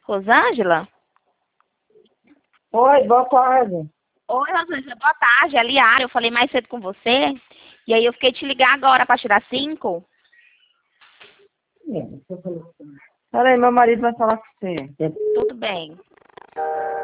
Rosângela? Oi, boa tarde. Oi, Rosângela, boa tarde. É a Liara, eu falei mais cedo com você. E aí eu fiquei te ligar agora a partir das 5. Peraí, meu marido vai falar com você. Tudo bem.